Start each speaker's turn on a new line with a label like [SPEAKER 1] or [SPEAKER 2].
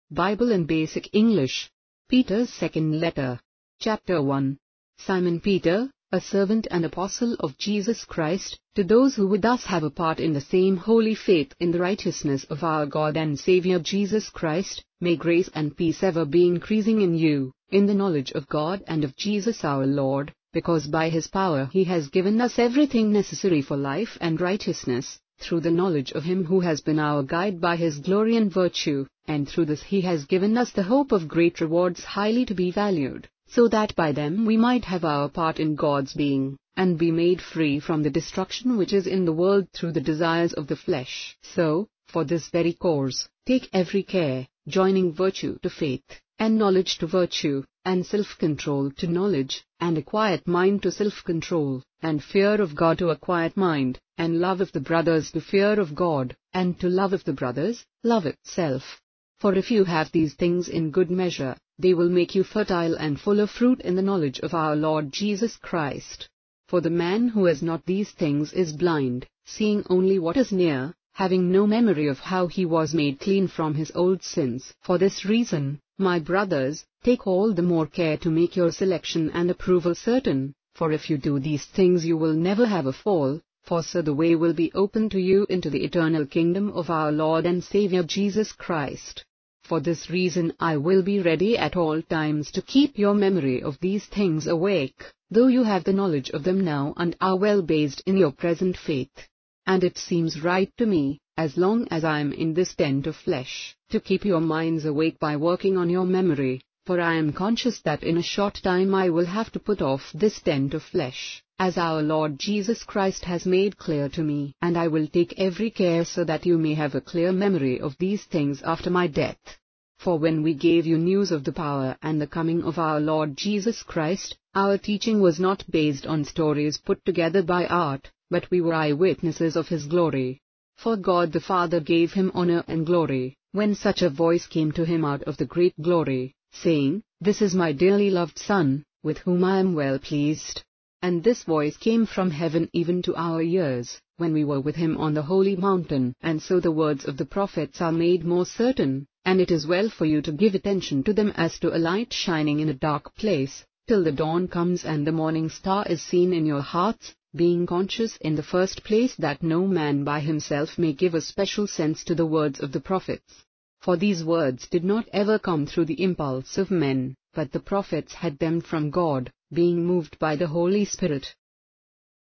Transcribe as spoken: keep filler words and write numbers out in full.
[SPEAKER 1] Bible in Basic English. Peter's Second Letter. Chapter one. Simon Peter, a servant and apostle of Jesus Christ, to those who would thus have a part in the same holy faith in the righteousness of our God and Saviour Jesus Christ, may grace and peace ever be increasing in you, in the knowledge of God and of Jesus our Lord, because by His power He has given us everything necessary for life and righteousness, through the knowledge of Him who has been our guide by His glory and virtue, and through this He has given us the hope of great rewards highly to be valued, so that by them we might have our part in God's being, and be made free from the destruction which is in the world through the desires of the flesh. So, for this very cause, take every care, joining virtue to faith, and knowledge to virtue, and self-control to knowledge, and a quiet mind to self-control, and fear of God to a quiet mind, and love of the brothers to fear of God, and to love of the brothers, love itself. For if you have these things in good measure, they will make you fertile and full of fruit in the knowledge of our Lord Jesus Christ. For the man who has not these things is blind, seeing only what is near, having no memory of how he was made clean from his old sins. For this reason, my brothers, take all the more care to make your selection and approval certain, for if you do these things you will never have a fall, for so the way will be open to you into the eternal kingdom of our Lord and Saviour Jesus Christ. For this reason I will be ready at all times to keep your memory of these things awake, though you have the knowledge of them now and are well based in your present faith. And it seems right to me, as long as I am in this tent of flesh, to keep your minds awake by working on your memory, for I am conscious that in a short time I will have to put off this tent of flesh, as our Lord Jesus Christ has made clear to me, and I will take every care so that you may have a clear memory of these things after my death. For when we gave you news of the power and the coming of our Lord Jesus Christ, our teaching was not based on stories put together by art, but we were eyewitnesses of His glory. For God the Father gave Him honor and glory, when such a voice came to Him out of the great glory, saying, "This is my dearly loved Son, with whom I am well pleased." And this voice came from heaven even to our ears, when we were with Him on the holy mountain. And so the words of the prophets are made more certain, and it is well for you to give attention to them as to a light shining in a dark place, till the dawn comes and the morning star is seen in your hearts, being conscious in the first place that no man by himself may give a special sense to the words of the prophets. For these words did not ever come through the impulse of men, but the prophets had them from God, being moved by the Holy Spirit.